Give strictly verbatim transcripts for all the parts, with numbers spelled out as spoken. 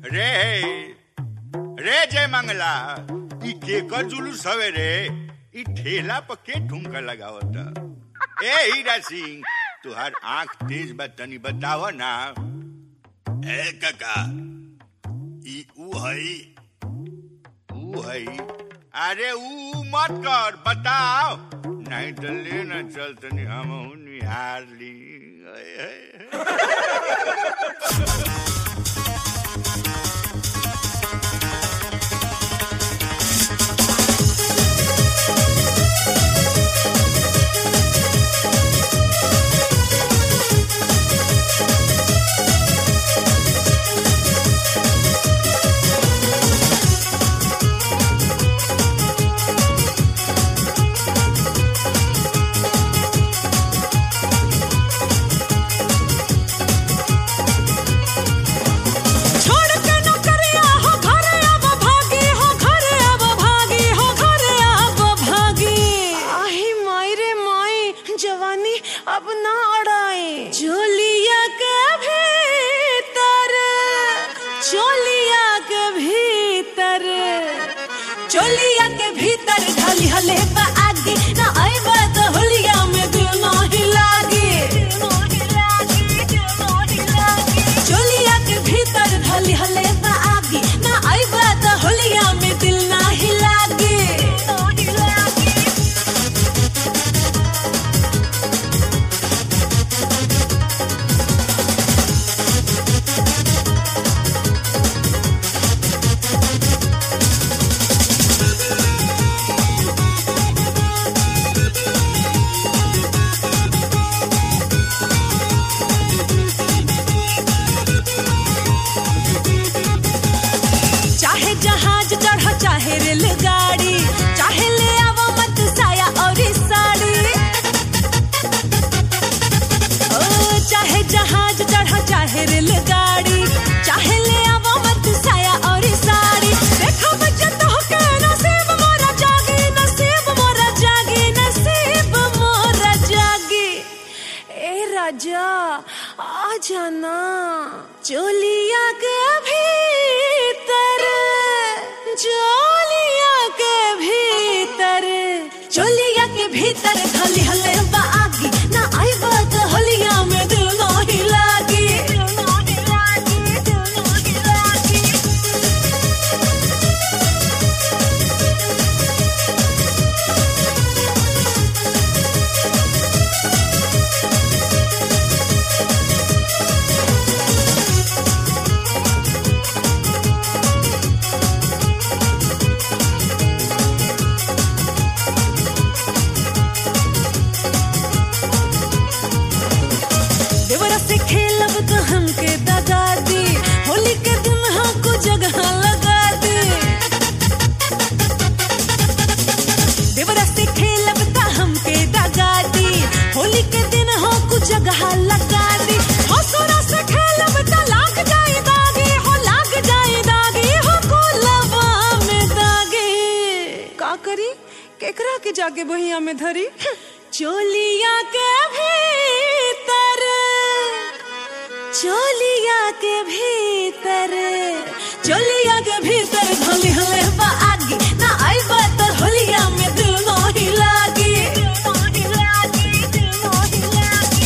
रे रे जय मंगला ई केकर जुलूस हवे रे? ई ठेला पर के ठुमका लगावता? ए हीरा सिंह तुहार आंख तेज बा, तनी बताव ना। ए काका ई ऊ हई ऊ हई? अरे ऊ मत कर, बताओ नहीं तो लेना चल तनी हम निहार ली। अब ना अड़ाए चोलिया के भीतर, चोलिया के भीतर, चोलिया के भीतर ढाली हले बा आगे ना आइबा तो होलिया में दिल नहीं लागे, चोलिया के भीतर ढाली हले बा आगे ना आइबा तो होलिया में दिल नहीं लागे। जहाज चढ़ा चाहे रेलगाड़ी, चाहे ले आवा मत साया और साड़ी, ओ चाहे जहाज चढ़ा चाहे रेलगाड़ी, चाहे ले आवा मत साया और साड़ी। देखो बच्चा तो के नसीब मोरा जागे, नसीब मोरा जागे, नसीब मोरा जागे। ए राजा आ जाना चोलिया के भीतर, चोलिया के भीतर, चोलिया के भीतर ढाली हले बा आगी ना आइबा तो होलिया में दिल नहीं लागी, दिल नहीं लागी, दिल नहीं लागी। से खेलब तो हमके दगा दी, होली के दिन हमको जगह लगा दी। देवरा से खेलब तो हमके दगा दी, होली के दिन हमको जगह लगा दी। हसुरा से खेलब तो लाग जाए दागी, हो लाग जाए दागी, हो कोलवा में दागी। का करी केकरा के जाके बहिया में धरी? चोलिया के भीतर, चोलिया के भीतर, चोलिया के भीतर ढाली हले बा आगी ना आइबा तो होलिया में दिल नहीं लागी, दिल नहीं लागी, दिल नहीं लागी।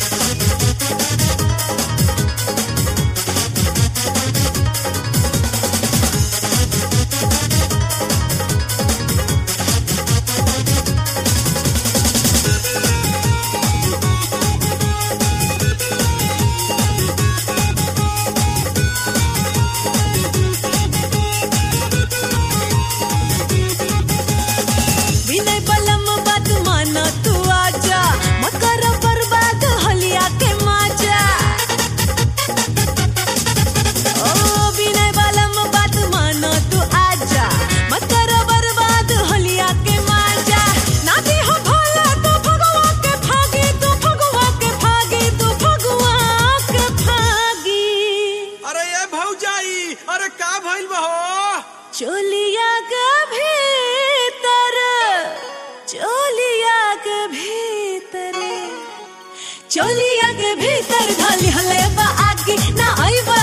चोलिया के भीतर, चोलिया के भीतर, चोलिया के भीतर ढाली हले बा आगी ना आइबा